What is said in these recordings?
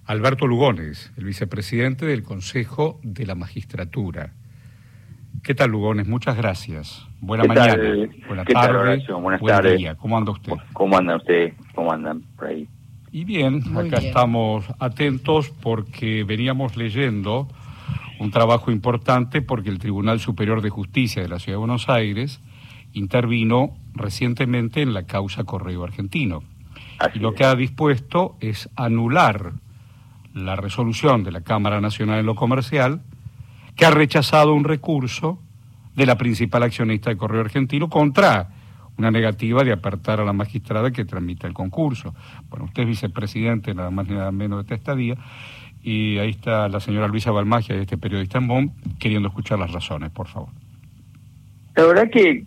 Alberto Lugones, el vicepresidente del Consejo de la Magistratura. ¿Qué tal, Lugones? Muchas gracias. Buena mañana, buena tarde, buenas buen tardes. día. ¿Cómo anda usted? ¿Cómo anda usted? ¿Cómo andan por ahí? Y bien, Muy acá bien. estamos atentos porque veníamos leyendo un trabajo importante porque el Tribunal Superior de Justicia de la Ciudad de Buenos Aires intervino recientemente en la causa Correo Argentino. Así Y lo es. que ha dispuesto es anular la resolución de la Cámara Nacional de lo Comercial, que ha rechazado un recurso de la principal accionista de Correo Argentino contra una negativa de apartar a la magistrada que tramita el concurso. Bueno, usted es vicepresidente, nada más ni nada menos de esta estadía, y ahí está la señora Luisa Balmagia, este periodista en Bonn, queriendo escuchar las razones, por favor. La verdad que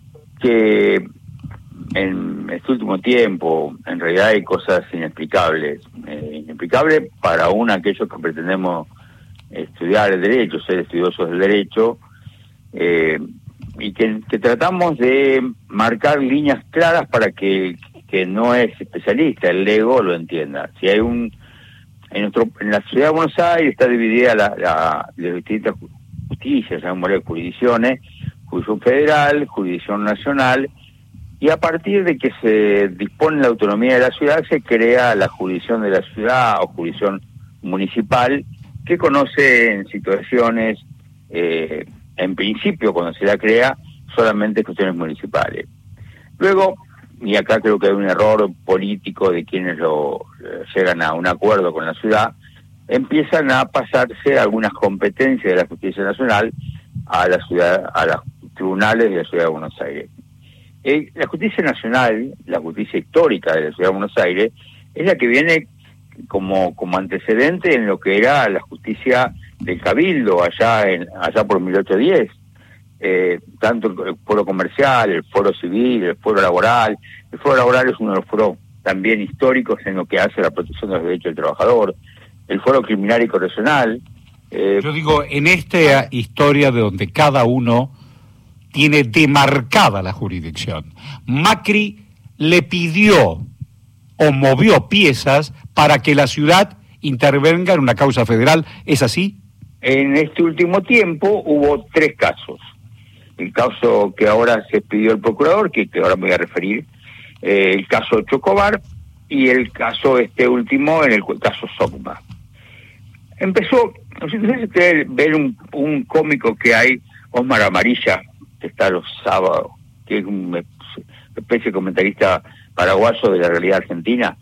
en este último tiempo, en realidad hay cosas inexplicables. Inexplicables para aquellos que pretendemos estudiar el derecho, ser estudiosos del derecho, y que tratamos de marcar líneas claras para que no es especialista, el lego, lo entienda. Si hay en la Ciudad de Buenos Aires está dividida las distintas justicias, llamémosle jurisdicciones, jurisdicción federal, jurisdicción nacional, y a partir de que se dispone la autonomía de la ciudad, se crea la jurisdicción de la ciudad o jurisdicción municipal, que conoce en situaciones, en principio, cuando se la crea, solamente cuestiones municipales. Luego, y acá creo que hay un error político de quienes llegan a un acuerdo con la ciudad, empiezan a pasarse algunas competencias de la justicia nacional a los tribunales de la Ciudad de Buenos Aires. La justicia nacional, la justicia histórica de la Ciudad de Buenos Aires, es la que viene como antecedente en lo que era la justicia del Cabildo allá por 1810. Tanto el foro comercial, el foro civil, el foro laboral. El foro laboral es uno de los foros también históricos en lo que hace la protección de los derechos del trabajador. El foro criminal y correccional. Yo digo, en esta historia de donde cada uno tiene demarcada la jurisdicción, Macri le pidió o movió piezas para que la ciudad intervenga en una causa federal, ¿es así? En este último tiempo hubo 3 casos. El caso que ahora se pidió el procurador, que ahora me voy a referir, el caso Chocobar, y el caso último, en el caso Sogma. Empezó, no sé si ustedes ven un cómico que hay, Osmar Amarilla, que está los sábados, que es una especie de comentarista paraguayo de la realidad argentina.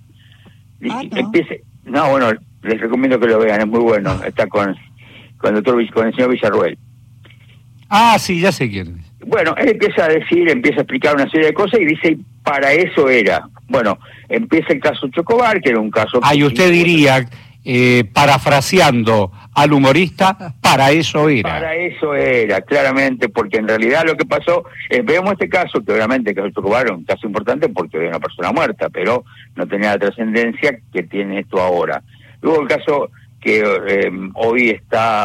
¿No? Les recomiendo que lo vean, es muy bueno. Está con el señor Villarruel. Ah, sí, ya sé quién es. Bueno, él empieza a explicar una serie de cosas y dice, para eso era. Bueno, empieza el caso Chocobar, que era un caso... Y usted diría, parafraseando al humorista, para eso era. Para eso era, claramente, porque en realidad lo que pasó, vemos este caso, que obviamente el caso Chocobar era un caso importante porque había una persona muerta, pero no tenía la trascendencia que tiene esto ahora. Luego el caso que hoy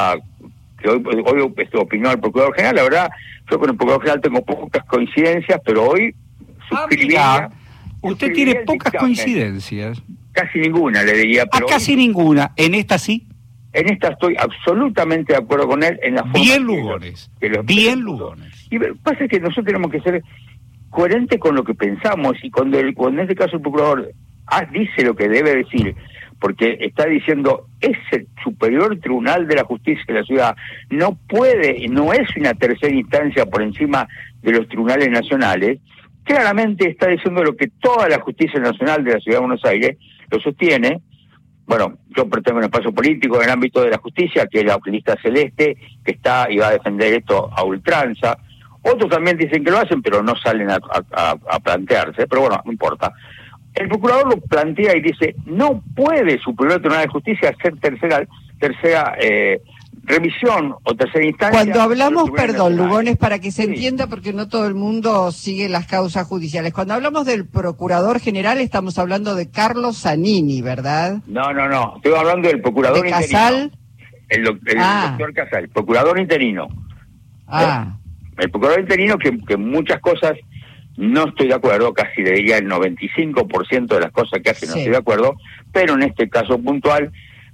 opinó el Procurador General, la verdad, yo con el Procurador General tengo pocas coincidencias, pero hoy Mira, usted tiene pocas coincidencias. Casi ninguna, le diría. Pero casi ninguna, en esta sí. En esta estoy absolutamente de acuerdo con él en la forma. Bien Lugones, bien Lugones. Y lo que pasa es que nosotros tenemos que ser coherentes con lo que pensamos, y cuando en este caso el Procurador dice lo que debe decir, porque está diciendo, es el superior tribunal de la justicia de la ciudad, no es una tercera instancia por encima de los tribunales nacionales, claramente está diciendo lo que toda la justicia nacional de la Ciudad de Buenos Aires lo sostiene. Bueno, yo pertenezco a un espacio político en el ámbito de la justicia, que es la lista celeste, que está y va a defender esto a ultranza. Otros también dicen que lo hacen, pero no salen a plantearse, pero bueno, no importa. El procurador lo plantea y dice, no puede Superior Tribunal de Justicia hacer tercera revisión o tercera instancia. Cuando hablamos, perdón, nacionales. Lugones, para que se Sí. entienda, porque no todo el mundo sigue las causas judiciales. Cuando hablamos del Procurador General, estamos hablando de Carlos Zanini, ¿verdad? No, estoy hablando del procurador ¿De interino. Casal? El doctor Casal, procurador interino. El procurador interino que en muchas cosas no estoy de acuerdo, casi diría el 95% de las cosas que hace no Sí. estoy de acuerdo, pero en este caso puntual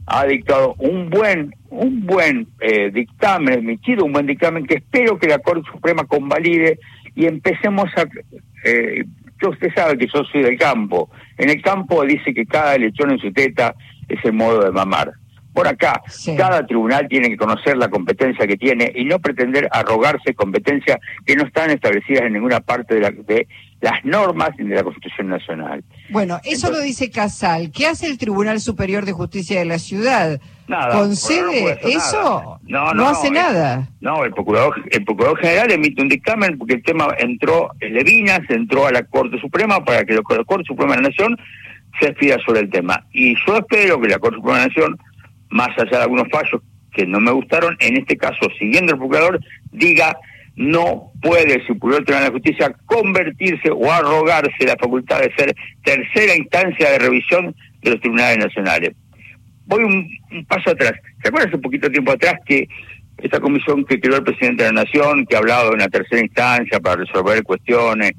ha dictado un buen dictamen, emitido un buen dictamen que espero que la Corte Suprema convalide y empecemos a... usted sabe que yo soy del campo. En el campo dice que cada lechón en su teta es el modo de mamar. Por acá, sí, cada tribunal tiene que conocer la competencia que tiene y no pretender arrogarse competencias que no están establecidas en ninguna parte de las normas y de la Constitución Nacional. Bueno, eso lo dice Casal. ¿Qué hace el Tribunal Superior de Justicia de la Ciudad? Nada. ¿Concede eso? No hace nada. No, el Procurador General emite un dictamen porque el tema entró en Levinas, entró a la Corte Suprema para que la Corte Suprema de la Nación se expida sobre el tema. Y yo espero que la Corte Suprema de la Nación, más allá de algunos fallos que no me gustaron, en este caso, siguiendo el Procurador, diga: no puede el Superior Tribunal de Justicia convertirse o arrogarse la facultad de ser tercera instancia de revisión de los tribunales nacionales. Voy un paso atrás. ¿Se acuerdan hace poquito tiempo atrás que esta comisión que creó el presidente de la Nación, que ha hablado de una tercera instancia para resolver cuestiones,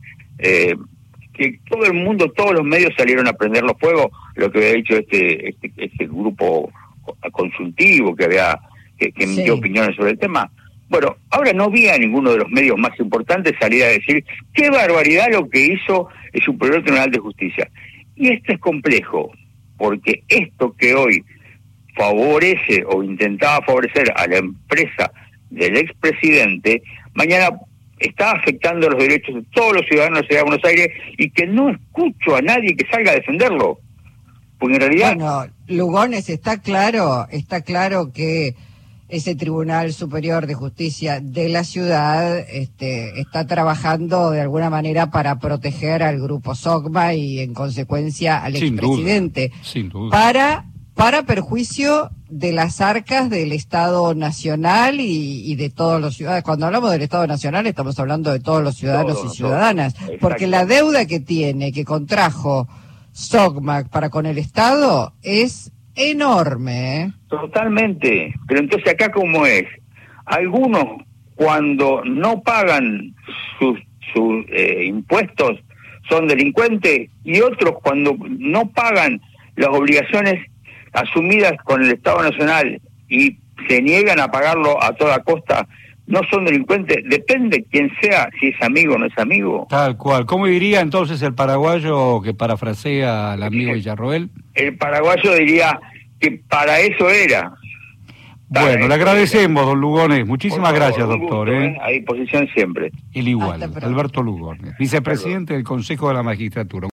que todo el mundo, todos los medios salieron a prender los fuegos, lo que había dicho este grupo consultivo que emitió opiniones sobre el tema? Bueno, ahora no vi a ninguno de los medios más importantes salir a decir qué barbaridad lo que hizo el Superior Tribunal de Justicia. Y esto es complejo, porque esto que hoy favorece o intentaba favorecer a la empresa del expresidente, mañana está afectando los derechos de todos los ciudadanos de la Ciudad de Buenos Aires, y que no escucho a nadie que salga a defenderlo. Porque en realidad... Bueno, Lugones, está claro que ese Tribunal Superior de Justicia de la ciudad está trabajando de alguna manera para proteger al grupo SOCMA y en consecuencia al expresidente. Sin duda. Para perjuicio de las arcas del Estado Nacional y de todos los ciudadanos. Cuando hablamos del Estado Nacional estamos hablando de todos los ciudadanos y ciudadanas, porque la deuda que contrajo SOCMA para con el Estado es enorme, ¿eh? Totalmente. Pero entonces acá, ¿cómo es? Algunos, cuando no pagan sus impuestos, son delincuentes, y otros, cuando no pagan las obligaciones asumidas con el Estado Nacional y se niegan a pagarlo a toda costa, no son delincuentes. Depende quién sea, si es amigo o no es amigo. Tal cual. ¿Cómo diría entonces el paraguayo que parafrasea al amigo Villarroel? El paraguayo diría que para eso era. Bueno, le agradecemos, don Lugones. Muchísimas gracias, doctor. A disposición siempre. El igual, Alberto Lugones, vicepresidente del Consejo de la Magistratura.